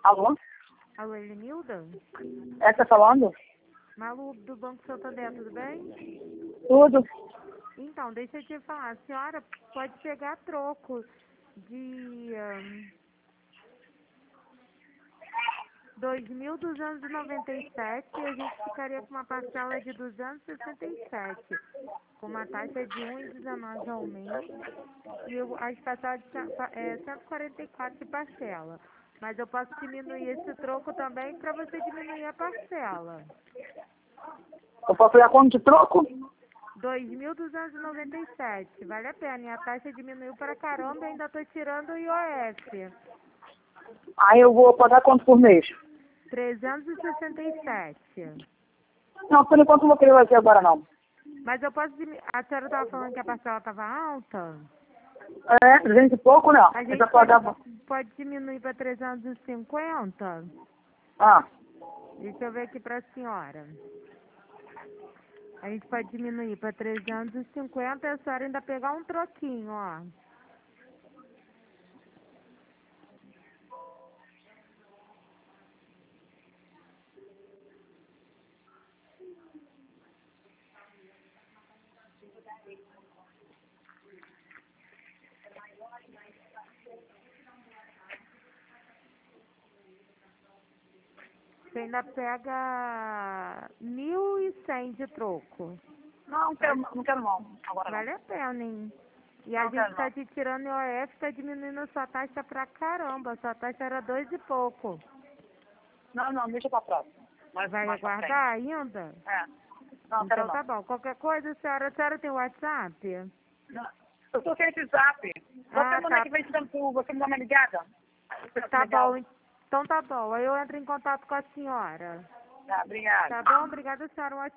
Alô? Alô, Elenilda? É, tá falando? Malu, do Banco Santander, tudo bem? Tudo. Então, deixa eu te falar, a senhora pode pegar troco de 2.297 e a gente ficaria com uma parcela de 267, com uma taxa de 1,19 ao mês e as passadas é 144 de parcela. Mas eu posso diminuir esse troco também para você diminuir a parcela. Eu posso pegar quanto de troco? 2.297, vale a pena. E a taxa diminuiu para caramba e ainda estou tirando o IOF. Aí eu vou pagar quanto por mês? 367. Não, por enquanto não vou querer fazer agora não. Mas eu posso diminuir. A senhora estava falando que a parcela estava alta? É, 300 e pouco, não. A Eu gente já pagava. pode diminuir para 350? Ah, Deixa eu ver aqui para a senhora. A gente pode diminuir para 350 e a senhora ainda pegar um troquinho, ó. Você ainda pega 1.100 de troco. não quero não. Agora não. Vale a pena, hein? E a Não gente quero tá não. te tirando IOF, tá diminuindo a sua taxa pra caramba. Sua taxa era 2 e pouco. Não, deixa pra próxima. Vai Mais pra frente. aguardar ainda? É. Não, quero Então não. tá bom. Qualquer coisa, a senhora tem WhatsApp? Não. Eu tô sem esse zap. Só Ah, semana tá. que vem você me dá uma ligada. Tá Legal. bom. Então tá bom. Aí eu entro em contato com a senhora. Tá, obrigada. Tá bom? Obrigada, senhora. Um ótimo